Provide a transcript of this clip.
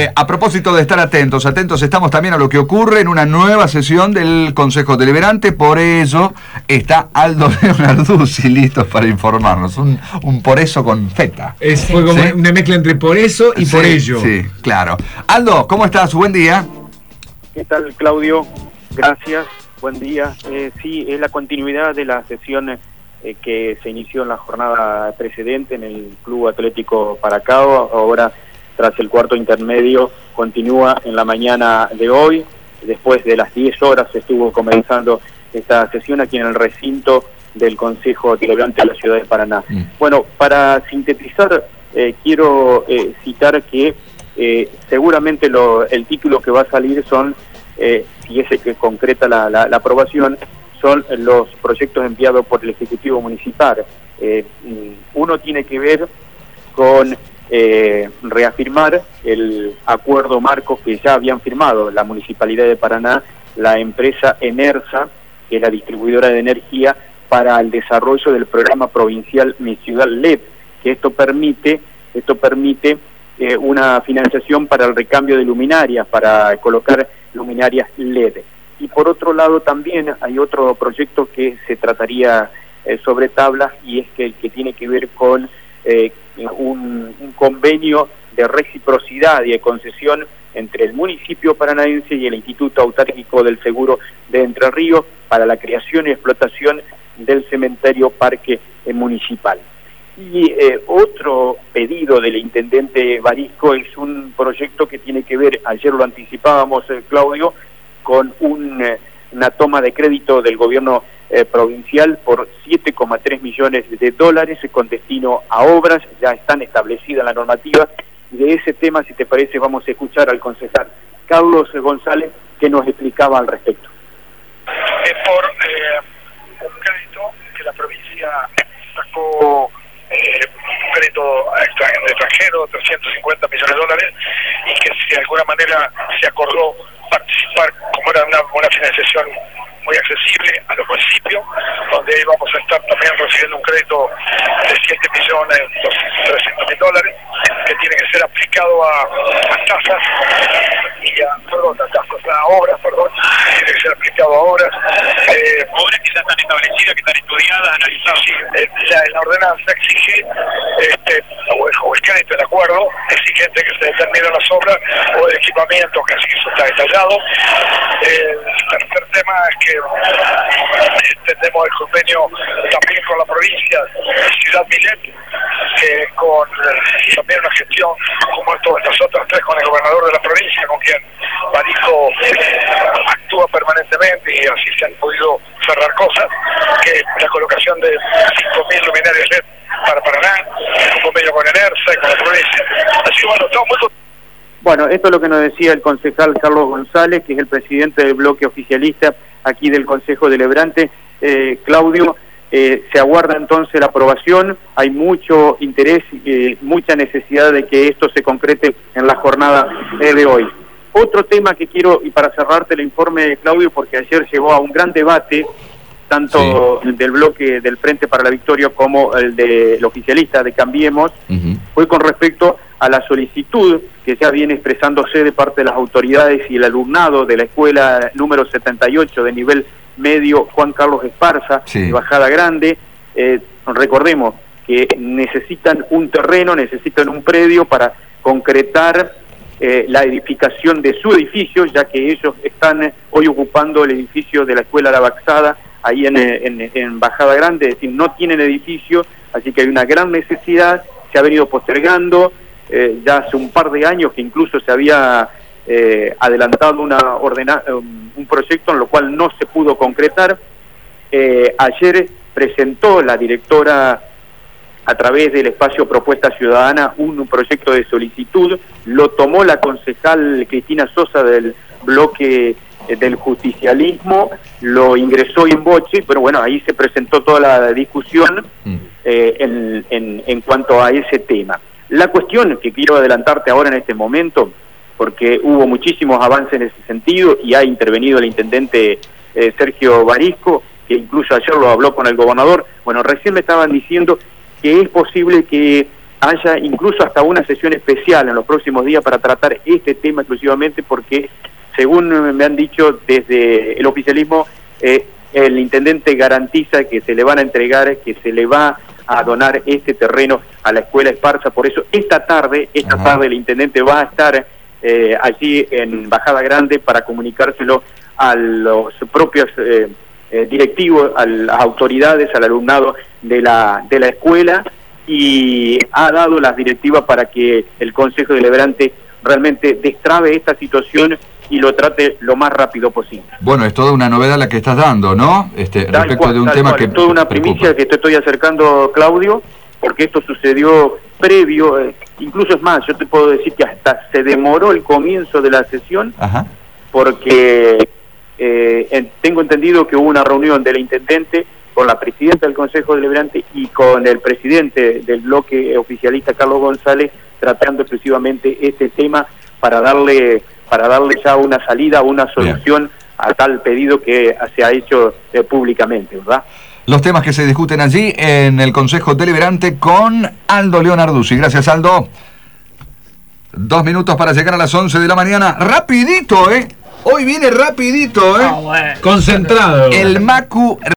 A propósito de estar atentos estamos también a lo que ocurre en una nueva sesión del Consejo Deliberante, por ello está Aldo Leonarduzzi listo para informarnos, un por eso con feta. Fue como una mezcla entre por eso y por ello. Sí, claro. Aldo, ¿cómo estás? Buen día. ¿Qué tal, Claudio? Gracias, buen día. Sí, es la continuidad de la sesión que se inició en la jornada precedente en el Club Atlético Paracao. Ahora, tras el cuarto intermedio, continúa en la mañana de hoy. Después de las 10 horas estuvo comenzando esta sesión aquí en el recinto del Consejo Deliberante de la Ciudad de Paraná. Bueno, para sintetizar, quiero citar que seguramente el título que va a salir son, si ese que concreta la aprobación, son los proyectos enviados por el Ejecutivo Municipal. Uno tiene que ver con reafirmar el acuerdo marco que ya habían firmado la Municipalidad de Paraná, la empresa Enersa, que es la distribuidora de energía, para el desarrollo del programa provincial Mi Ciudad LED, que esto permite una financiación para el recambio de luminarias, para colocar luminarias LED. Y por otro lado también hay otro proyecto que se trataría sobre tablas, y es que tiene que ver con un convenio de reciprocidad y de concesión entre el municipio paranaense y el Instituto Autárquico del Seguro de Entre Ríos para la creación y explotación del cementerio parque municipal. Y otro pedido del intendente Barisco es un proyecto que tiene que ver, ayer lo anticipábamos, Claudio, con una toma de crédito del gobierno provincial por 7,3 millones de dólares con destino a obras. Ya están establecidas en la normativa. Y de ese tema, si te parece, vamos a escuchar al concejal Carlos González, que nos explicaba al respecto. Por un crédito que la provincia sacó, un crédito de extranjero, 350 millones de dólares, y que si de alguna manera se acordó participar, como era una financiación muy accesible a los municipios, donde íbamos a estar también recibiendo un crédito de 7.300.000 dólares, que tiene que ser aplicado a tasas a obras, tiene que ser aplicado a obras. Obras que ya están establecidas, que están estudiadas, analizadas. Sí, la ordenanza exige, o el crédito, el acuerdo, exigente que se determinen las obras o el equipamiento, que así que eso está detallado. El tercer tema es que tenemos el convenio también con la provincia Ciudad Milet, que con también una gestión como todas las otras tres con el gobernador de la provincia, con quien Barisco actúa permanentemente, y así se han podido cerrar cosas, que la colocación de 5.000 luminarias LED para Paraná, un convenio con Enersa y con la provincia. Así que bueno, estamos muy... Bueno, esto es lo que nos decía el concejal Carlos González, que es el presidente del bloque oficialista aquí del Consejo Deliberante. Claudio, se aguarda entonces la aprobación, hay mucho interés, mucha necesidad de que esto se concrete en la jornada de hoy. Otro tema que quiero, y para cerrarte el informe, Claudio, porque ayer llegó a un gran debate, tanto el del bloque del Frente para la Victoria como el del oficialista de Cambiemos, fue con respecto a la solicitud que ya viene expresándose de parte de las autoridades y el alumnado de la escuela número 78 de nivel medio Juan Carlos Esparza, de Bajada Grande. Recordemos que necesitan un terreno, necesitan un predio para concretar la edificación de su edificio, ya que ellos están hoy ocupando el edificio de la escuela La Baxada, ahí en Bajada Grande, es decir, no tienen edificio, así que hay una gran necesidad, se ha venido postergando, ya hace un par de años que incluso se había adelantado un proyecto en lo cual no se pudo concretar. Ayer presentó la directora a través del espacio Propuesta Ciudadana un proyecto de solicitud, lo tomó la concejal Cristina Sosa del bloque del justicialismo, lo ingresó en boche, pero bueno, ahí se presentó toda la discusión en cuanto a ese tema. La cuestión que quiero adelantarte ahora en este momento, porque hubo muchísimos avances en ese sentido y ha intervenido el intendente Sergio Barisco, que incluso ayer lo habló con el gobernador. Bueno, recién me estaban diciendo que es posible que haya incluso hasta una sesión especial en los próximos días para tratar este tema exclusivamente, porque según me han dicho desde el oficialismo, el intendente garantiza que se le van a entregar, que se le va a donar este terreno a la escuela Esparza. Por eso esta tarde el intendente va a estar allí en Bajada Grande para comunicárselo a los propios directivos, a las autoridades, al alumnado de la escuela, y ha dado las directivas para que el Consejo Deliberante realmente destrabe esta situación y lo trate lo más rápido posible. Bueno, es toda una novedad la que estás dando, ¿no? Respecto de un tema que... Es toda una primicia que te estoy acercando, Claudio, porque esto sucedió previo, incluso es más, yo te puedo decir que hasta se demoró el comienzo de la sesión, porque tengo entendido que hubo una reunión del intendente con la presidenta del Consejo Deliberante y con el presidente del bloque oficialista, Carlos González, tratando exclusivamente este tema para darle ya una salida, una solución a tal pedido que se ha hecho públicamente, ¿verdad? Los temas que se discuten allí en el Consejo Deliberante con Aldo Leonarduzzi. Gracias, Aldo. 2 minutos para llegar a las 11 de la mañana. Rapidito, Hoy viene rapidito, Concentrado. El Macu